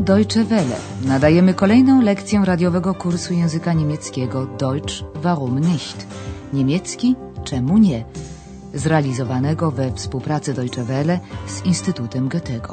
Deutsche Welle. Nadajemy kolejną lekcję radiowego kursu języka niemieckiego Deutsch, warum nicht? Niemiecki, czemu nie? Zrealizowanego we współpracy Deutsche Welle z Instytutem Goethego.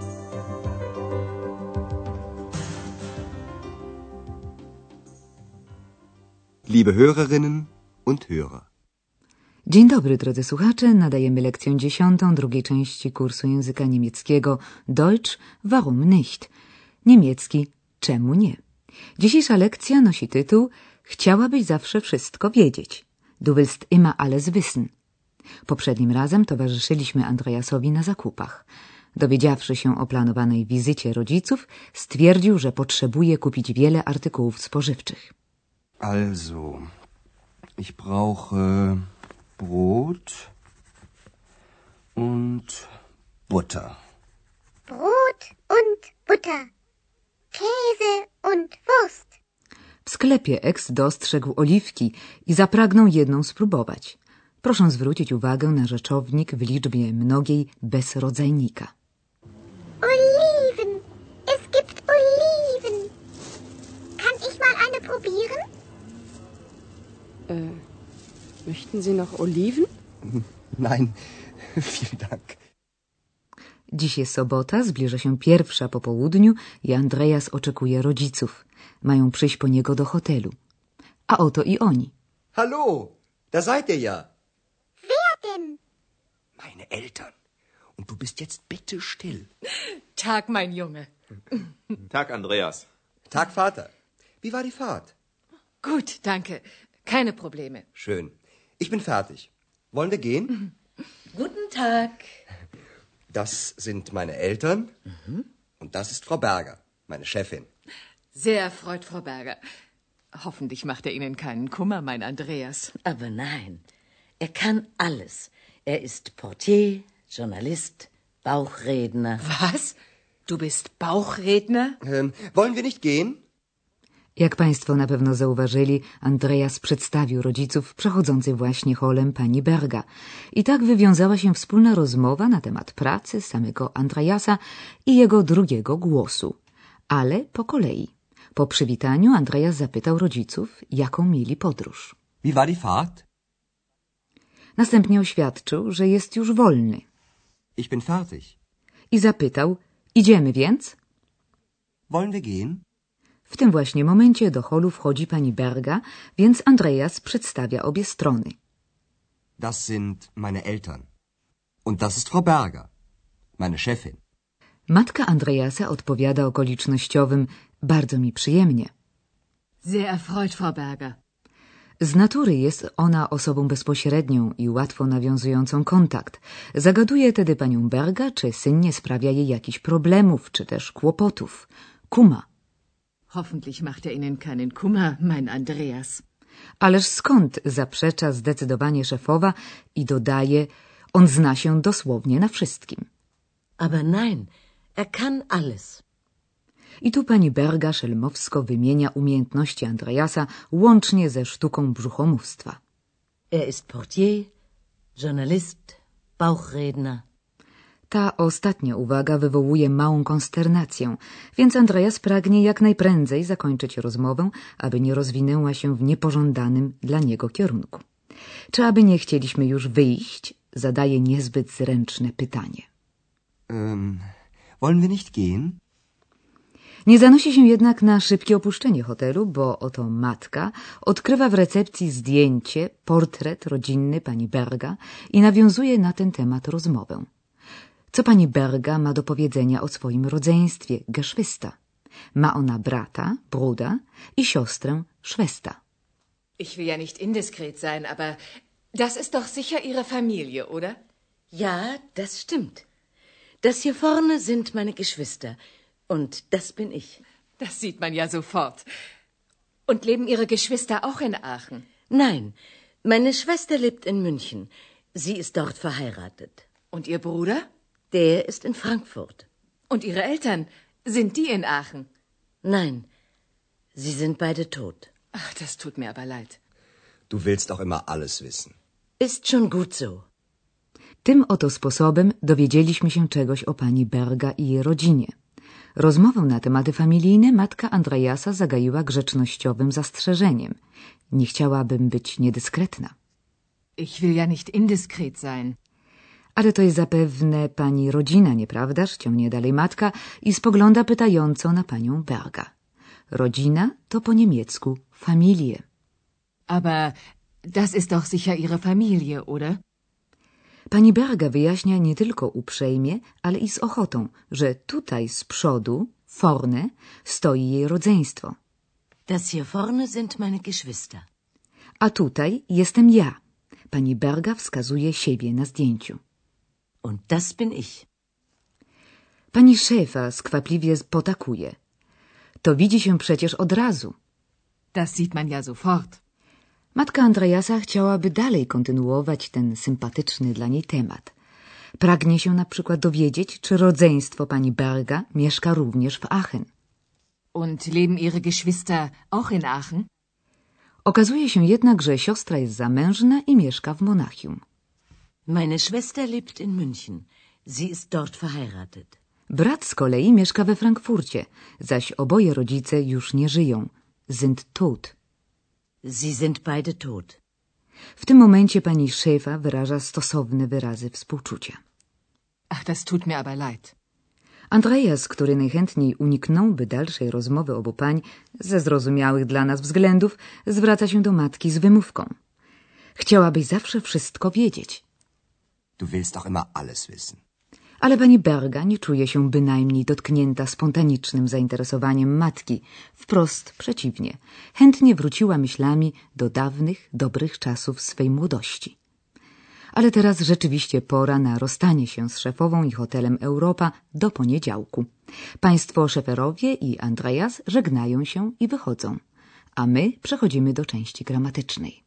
Liebe Hörerinnen und Hörer. Dzień dobry, drodzy słuchacze. Nadajemy lekcję 10 drugiej części kursu języka niemieckiego Deutsch, warum nicht? Niemiecki, czemu nie? Dzisiejsza lekcja nosi tytuł Chciałabyś zawsze wszystko wiedzieć. Du willst immer alles wissen. Poprzednim razem towarzyszyliśmy Andreasowi na zakupach. Dowiedziawszy się o planowanej wizycie rodziców, stwierdził, że potrzebuje kupić wiele artykułów spożywczych. Also, ich brauche Brot und Butter. Brot und Butter. Käse und Wurst. W sklepie Ex dostrzegł oliwki i zapragnął jedną spróbować. Proszę zwrócić uwagę na rzeczownik w liczbie mnogiej bez rodzajnika. Oliven. Es gibt Oliven. Kann ich mal eine probieren? Möchten Sie noch Oliven? Nein, vielen Dank. Dziś jest sobota, zbliża się 1:00 po południu i Andreas oczekuje rodziców. Mają przyjść po niego do hotelu. A oto i oni. Hallo, da seid ihr ja. Wer denn? Meine Eltern. Und du bist jetzt bitte still. Tag, mein Junge. Tag, Andreas. Tag, Vater. Wie war die Fahrt? Gut, danke. Keine Probleme. Schön. Ich bin fertig. Wollen wir gehen? Guten Tag. Das sind meine Eltern. Und das ist Frau Berger, meine Chefin. Sehr erfreut, Frau Berger. Hoffentlich macht Ihnen keinen Kummer, mein Andreas. Aber nein, kann alles. Ist Portier, Journalist, Bauchredner. Was? Du bist Bauchredner? Wollen wir nicht gehen? Jak państwo na pewno zauważyli, Andreas przedstawił rodziców przechodzących właśnie holem pani Berga. I tak wywiązała się wspólna rozmowa na temat pracy samego Andreasa i jego drugiego głosu. Ale po kolei. Po przywitaniu Andreas zapytał rodziców, jaką mieli podróż. Wie war die Fahrt? Następnie oświadczył, że jest już wolny. Ich bin fertig. I zapytał, idziemy więc? Wollen wir gehen? W tym właśnie momencie do holu wchodzi pani Berga, więc Andreas przedstawia obie strony. Das sind meine Eltern. Und das ist Frau Berger, meine Chefin. Matka Andreasa odpowiada okolicznościowym, bardzo mi przyjemnie. Sehr erfreut, Frau Berger. Z natury jest ona osobą bezpośrednią i łatwo nawiązującą kontakt. Zagaduje tedy panią Berga, czy syn nie sprawia jej jakichś problemów, czy też kłopotów. Kuma. Hoffentlich macht Ihnen keinen Kummer, mein Andreas. Ależ skąd, zaprzecza zdecydowanie szefowa i dodaje, on zna się dosłownie na wszystkim. Aber nein, kann alles. I tu pani Berga szelmowsko wymienia umiejętności Andreasa łącznie ze sztuką brzuchomówstwa. Ist Portier, Journalist, Bauchredner. Ta ostatnia uwaga wywołuje małą konsternację, więc Andreas pragnie jak najprędzej zakończyć rozmowę, aby nie rozwinęła się w niepożądanym dla niego kierunku. Czy aby nie chcieliśmy już wyjść, zadaje niezbyt zręczne pytanie. Wollen wir nicht gehen? Nie zanosi się jednak na szybkie opuszczenie hotelu, bo oto matka odkrywa w recepcji zdjęcie, portret rodzinny pani Berga i nawiązuje na ten temat rozmowę. Co pani Berga ma do powiedzenia o swoim rodzeństwie, Geschwister? Ma ona brata, Bruder i siostrę, Schwester. Ich will ja nicht indiskret sein, aber das ist doch sicher Ihre Familie, oder? Ja, das stimmt. Das hier vorne sind meine Geschwister. Und das bin ich. Das sieht man ja sofort. Und leben Ihre Geschwister auch in Aachen? Nein, meine Schwester lebt in München. Sie ist dort verheiratet. Und Ihr Bruder? Der ist in Frankfurt. Und Ihre Eltern? Sind die in Aachen? Nein, sie sind beide tot. Ach, das tut mir aber leid. Du willst auch immer alles wissen. Ist schon gut so. Tym oto sposobem dowiedzieliśmy się czegoś o pani Berga i jej rodzinie. Rozmową na tematy familijne matka Andreasa zagaiła grzecznościowym zastrzeżeniem. Nie chciałabym być niedyskretna. Ich will ja nicht indiskret sein. Ale to jest zapewne pani rodzina, nieprawdaż? Ciągnie dalej matka i spogląda pytająco na panią Berga. Rodzina to po niemiecku Familie. Aber das ist doch sicher Ihre Familie, oder? Pani Berga wyjaśnia nie tylko uprzejmie, ale i z ochotą, że tutaj z przodu, vorne, stoi jej rodzeństwo. Das hier vorne sind meine Geschwister. A tutaj jestem ja. Pani Berga wskazuje siebie na zdjęciu. Und das bin ich. Pani Schäfer skwapliwie potakuje. To widzi się przecież od razu. Das sieht man ja sofort. Matka Andreasa chciałaby dalej kontynuować ten sympatyczny dla niej temat. Pragnie się na przykład dowiedzieć, czy rodzeństwo pani Berga mieszka również w Aachen. Und leben Ihre Geschwister auch in Aachen? Okazuje się jednak, że siostra jest zamężna i mieszka w Monachium. Meine Schwester lebt in München. Sie ist dort verheiratet. Brat z kolei mieszka we Frankfurcie, zaś oboje rodzice już nie żyją. Sind tot. Sie sind beide tot. W tym momencie pani Schäfer wyraża stosowne wyrazy współczucia. Ach, das tut mir aber leid. Andreas, który najchętniej uniknąłby dalszej rozmowy obu pań ze zrozumiałych dla nas względów, zwraca się do matki z wymówką. Chciałabyś zawsze wszystko wiedzieć. Du willst doch immer alles wissen. Ale pani Berga nie czuje się bynajmniej dotknięta spontanicznym zainteresowaniem matki. Wprost przeciwnie. Chętnie wróciła myślami do dawnych, dobrych czasów swej młodości. Ale teraz rzeczywiście pora na rozstanie się z szefową i hotelem Europa do poniedziałku. Państwo Szeferowie i Andreas żegnają się i wychodzą, a my przechodzimy do części gramatycznej.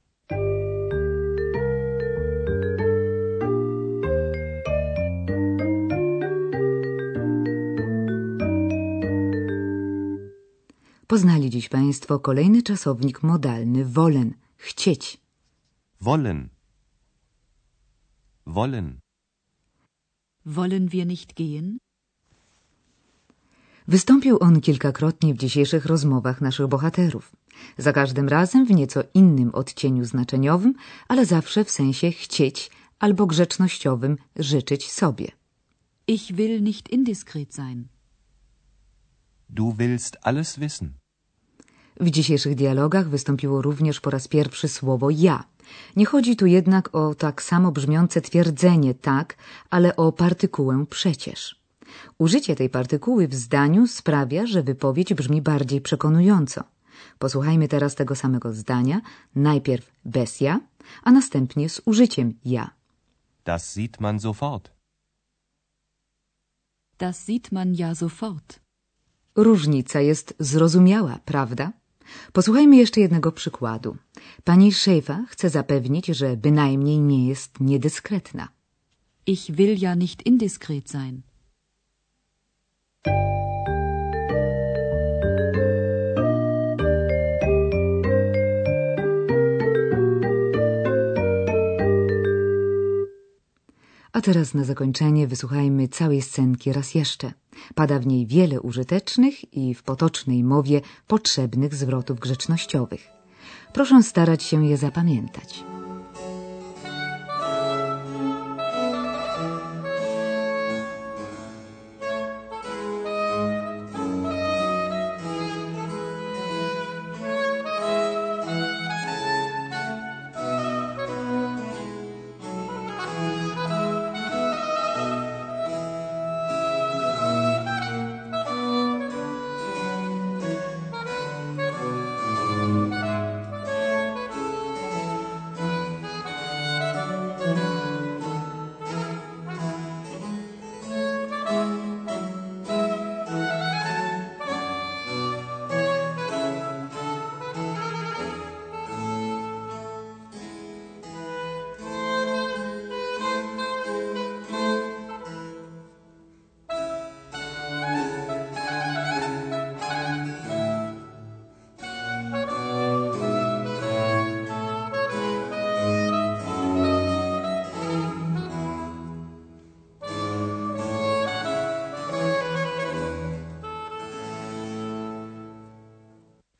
Poznali dziś Państwo kolejny czasownik modalny wollen, chcieć. Wollen. Wollen. Wollen wir nicht gehen? Wystąpił on kilkakrotnie w dzisiejszych rozmowach naszych bohaterów. Za każdym razem w nieco innym odcieniu znaczeniowym, ale zawsze w sensie chcieć albo grzecznościowym życzyć sobie. Ich will nicht indiskret sein. Du willst alles wissen. W dzisiejszych dialogach wystąpiło również po raz pierwszy słowo ja. Nie chodzi tu jednak o tak samo brzmiące twierdzenie tak, ale o partykułę przecież. Użycie tej partykuły w zdaniu sprawia, że wypowiedź brzmi bardziej przekonująco. Posłuchajmy teraz tego samego zdania, najpierw bez ja, a następnie z użyciem ja. Das sieht man sofort. Das sieht man ja sofort. Różnica jest zrozumiała, prawda? Posłuchajmy jeszcze jednego przykładu. Pani Schäfer chce zapewnić, że bynajmniej nie jest niedyskretna. Ich will ja nicht indiskret sein. A teraz na zakończenie wysłuchajmy całej scenki raz jeszcze. Pada w niej wiele użytecznych i w potocznej mowie potrzebnych zwrotów grzecznościowych. Proszę starać się je zapamiętać.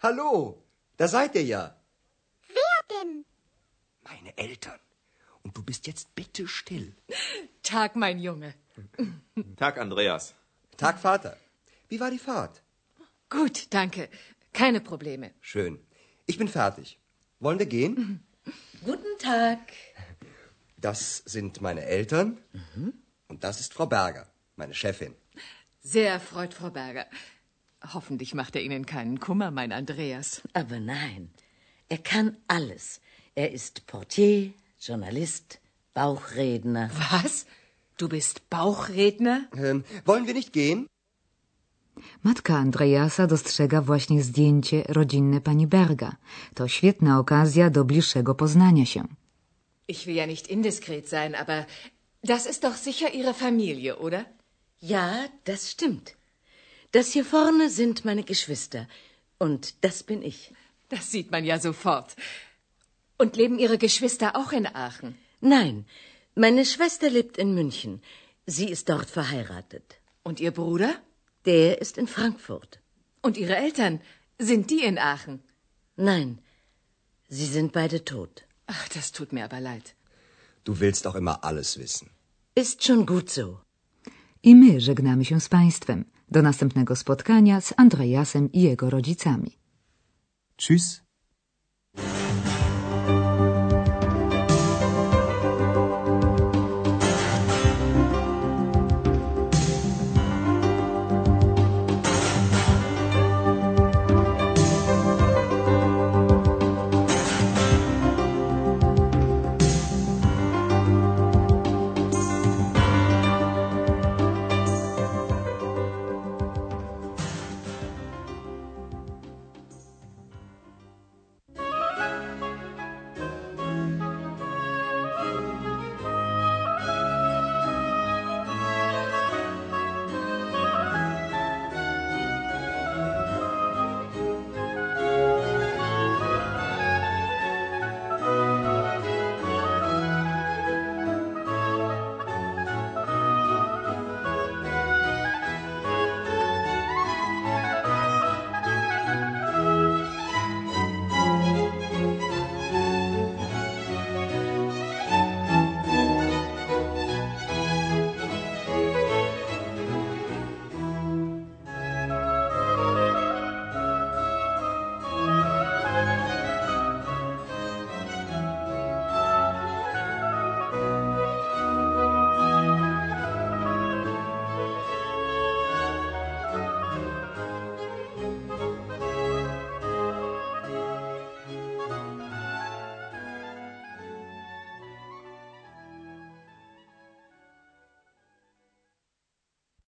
Hallo, da seid ihr ja. Wer denn? Meine Eltern. Und du bist jetzt bitte still. Tag, mein Junge. Tag, Andreas. Tag, Vater. Wie war die Fahrt? Gut, danke. Keine Probleme. Schön. Ich bin fertig. Wollen wir gehen? Guten Tag. Das sind meine Eltern. Und das ist Frau Berger, meine Chefin. Sehr erfreut, Frau Berger. Hoffentlich macht er Ihnen keinen Kummer, mein Andreas. Aber nein, er kann alles. Er ist Portier, Journalist, Bauchredner. Was? Du bist Bauchredner? Wollen wir nicht gehen? Matka Andreasa dostrzega właśnie zdjęcie rodzinne pani Berga. To świetna okazja do bliższego poznania się. Ich will ja nicht indiskret sein, aber das ist doch sicher Ihre Familie, oder? Ja, das stimmt. Das hier vorne sind meine Geschwister. Und das bin ich. Das sieht man ja sofort. Und leben Ihre Geschwister auch in Aachen? Nein, meine Schwester lebt in München. Sie ist dort verheiratet. Und Ihr Bruder? Der ist in Frankfurt. Und Ihre Eltern? Sind die in Aachen? Nein, sie sind beide tot. Ach, das tut mir aber leid. Du willst doch immer alles wissen. Ist schon gut so. I my żegnamy się z Państwem. Do następnego spotkania z Andreasem i jego rodzicami. Tschüss.